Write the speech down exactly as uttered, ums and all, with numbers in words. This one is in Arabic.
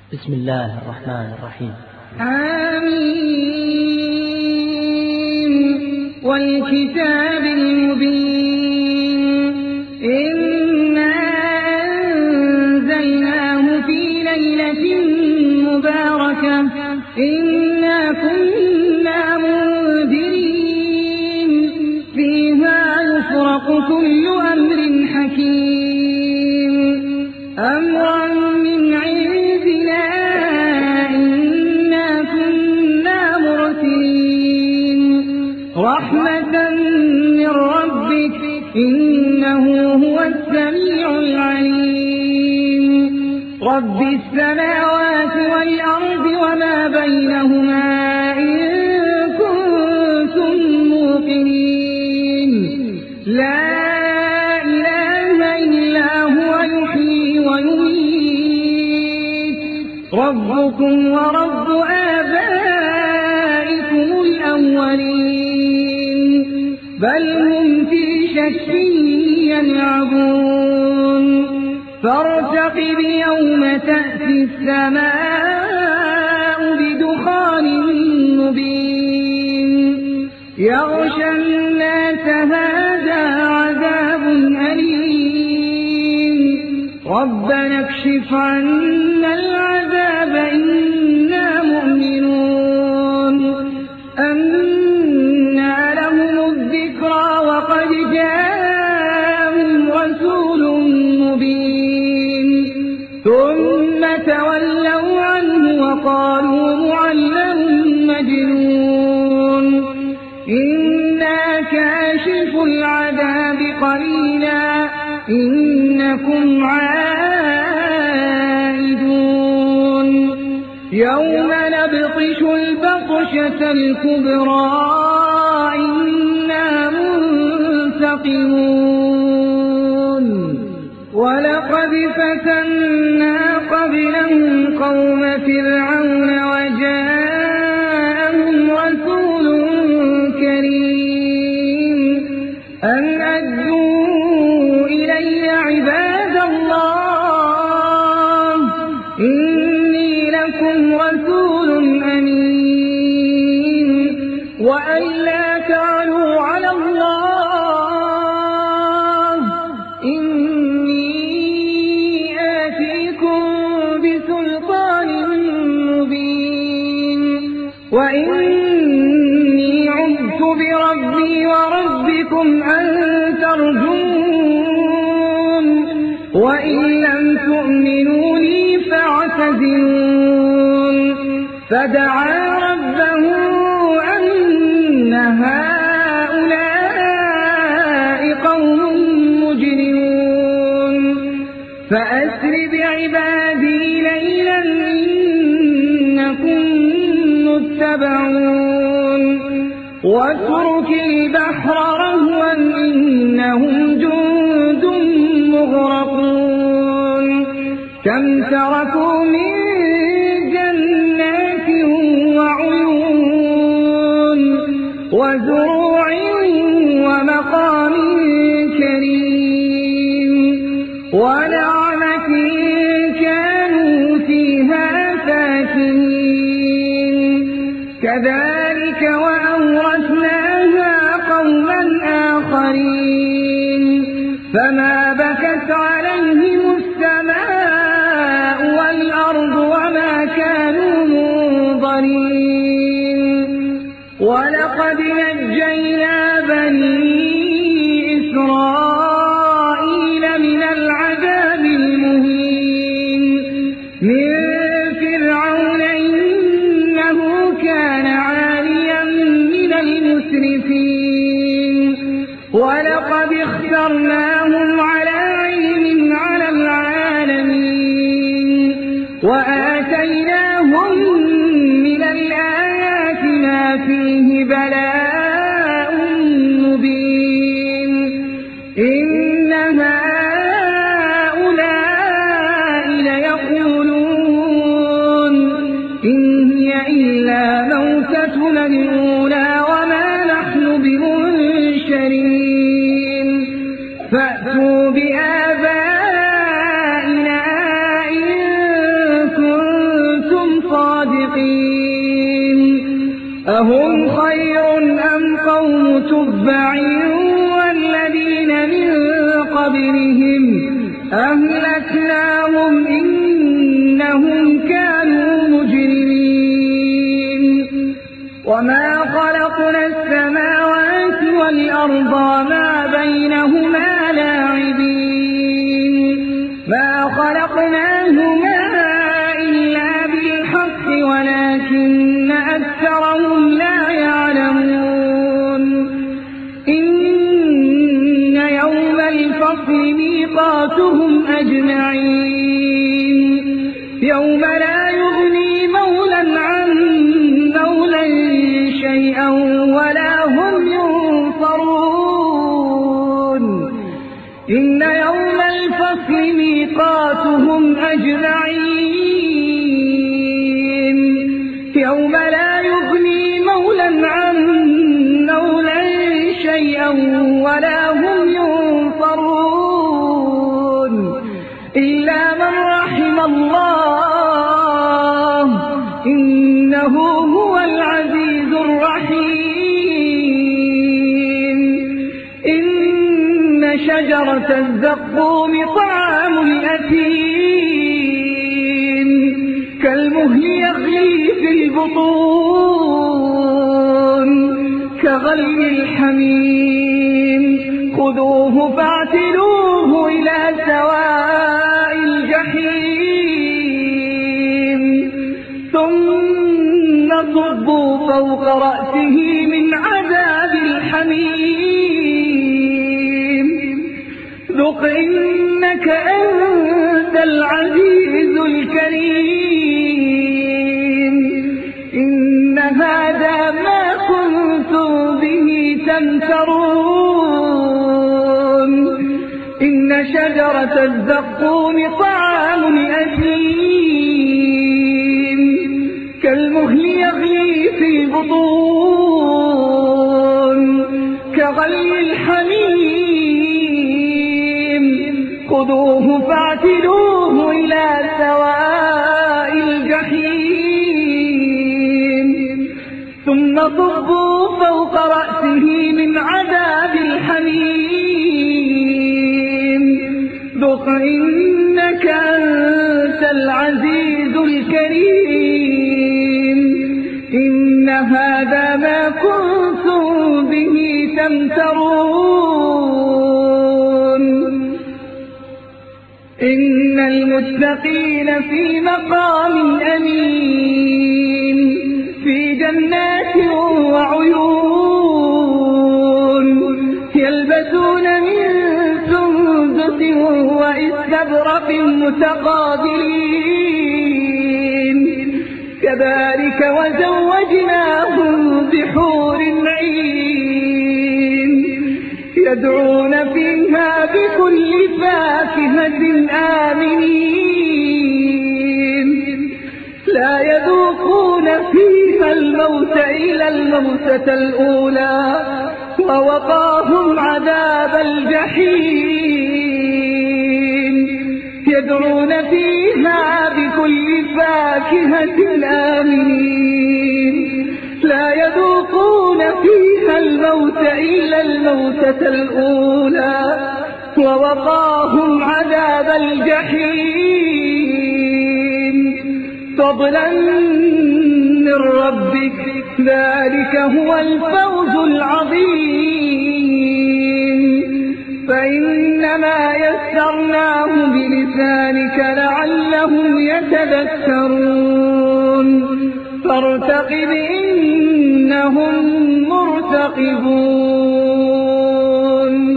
بسم الله الرحمن الرحيم. آمين والكتاب المبين إنا أنزلناه في ليلة مباركة إنا كنا منذرين فيها يفرق كل أمر حكيم أمرا من عندنا إنا كنا مرسلين رحمة من ربك إنه هو السميع العليم رب السماوات والأرض وما بينهما إن كنتم موقنين لا إله إلا هو يحيي ويميت ربكم ورب آبائكم الأولين بل هم في شك يلعبون فارتقب يوم تأتي السماء بدخان مبين يغشى الناس هذا عذاب أليم ربنا اكشف عنا العذاب إنا مؤمنون أنى لهم الذكرى وقد جاءهم رسول مبين ثم تولوا عنه وقالوا معلم مجنون إنا كاشف العذاب قليلا إنكم عائدون يوم نبطش البطشة الكبرى إنا منتقمون ولقد فتنا قبلهم قوم فرعون وجاءهم رسول كريم أن أدوا إلي عباد الله إني لكم رسول أمين وأن لا تعلوا على الله إني آتيكم بسلطان مبين وإني عذت بربي وربكم أن ترجون وإن لم تؤمنوا لي فاعتزلون فدعا ربه أن هؤلاء قوم مجرمون فأسر بعبادي ليلا إنكم متبعون واترك البحر رهوا إنهم جند مغرقون كم تركوا من جنات وعيون وزروع ومقام كريم ونعمة كانوا فيها فاكهين كذلك وأورثناها قوما آخرين فما بكت عليهم السماء والأرض وما كانوا منظرين ولقد نجينا بني إسرائيل من العذاب المهين من فرعون إنه كان عاليا من المسرفين ولقد اخترناهم على علم على العالمين وآتيناهم من الآيات ما فيه بلاء مبين إن هؤلاء ليقولون إن هي إلا موتتنا الأولى وما نحن بمنشرين فأتوا بآبائنا إن كنتم أهم خير أم قوم تبع والذين من قبلهم أهلكناهم إنهم كانوا مجرمين وما خلقنا السماوات والأرض وما بينهما لاعبين ما خلقناهما إلا بالحق ولكن أكثرهم لا يعلمون إن يوم الفصل ميقاتهم أجمعين يوم لا يغني مولا عن مولا شيئا ولا هم ينصرون إن يوم الفصل ميقاتهم أجمعين يوم لا يغني مولا عن مولا شيئا ولا هم ينصرون إلا من رحم الله إنه هو العزيز الرحيم إن شجرة الزقوم طعام الأثيم كالمهل يغلي في البطون كغلي الحميم خذوه فاعتلوه إلى سواء الجحيم ثم صبوا فوق رأسه من عذاب الحميم ذق إنك أنت العزيز الكريم إن هذا ما كنتم به تمترون إن شجرة الزقوم طعام الأثيم كالمهل يغلي في البطون كغلي الحميم خذوه فاعتلوه إلى سواء الجحيم ثم صبوا فوق رأسه من عذاب الحميم ذق إنك أنت العزيز الكريم إن هذا ما كنتم به تمترون إن المتقين في مقام أمين في جنات وعيون يلبسون من سندس وإستبرق متقابلين كذلك وزوجناهم بحور عين يدعون فيها بكل فاكهة آمنين لا يذوقون فيها الموت إلا الموتة الأولى ووقاهم عذاب الجحيم يدعون فيها بكل فاكهة آمنين لا يذوقون فيها الموت إلا الموتة الأولى ووقاهم عذاب الجحيم فضلا من ربك ذلك هو الفوز العظيم فإنما يسرناه بلسانك لعلهم يتذكرون فارتقب إنهم مرتقبون